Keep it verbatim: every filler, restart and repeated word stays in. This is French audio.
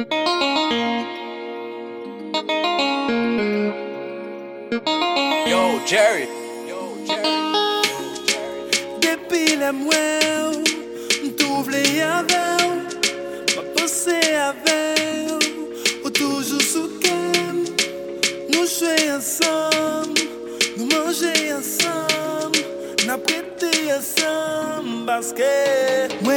Yo, Jerry. Yo, Jerry. Depuis la mouelle, t'ouvres les avec, ma pensée avec, ou toujours sous calme. Nous jouer ensemble, nous manger ensemble, nous prêter ensemble, parce que